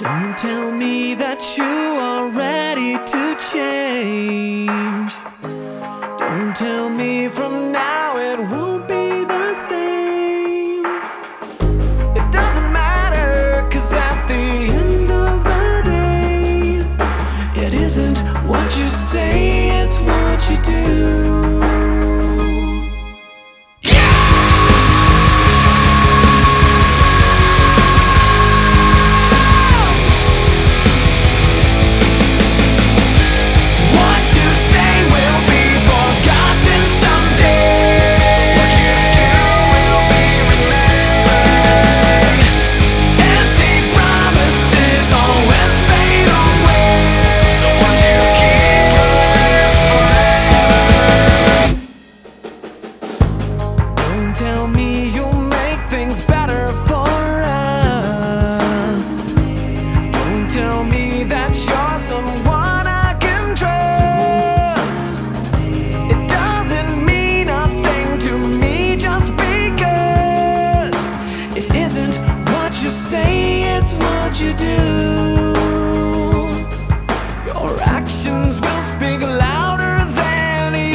Don't tell me that you are ready to change. Don't tell me from now it won't be the same. It doesn't matter, 'cause at the end of the day, it isn't what you say, it's what you do. Tell me you'll make things better for us. Don't tell me that you're someone I can trust. It doesn't mean a thing to me just because it isn't what you say, it's what you do. Your actions will speak louder than you.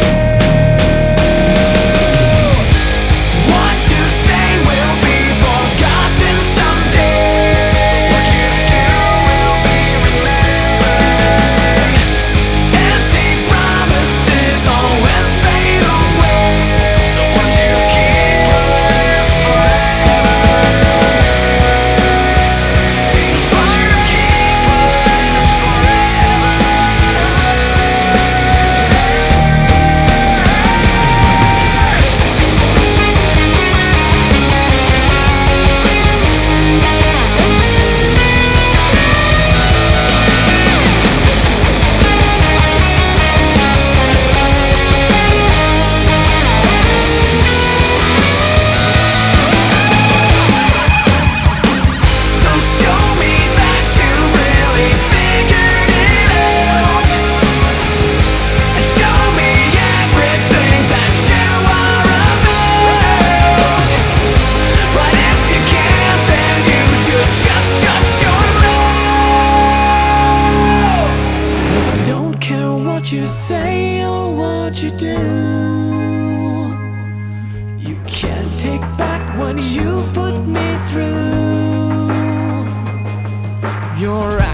What you say or what you do, you can't take back what you've put me through. You're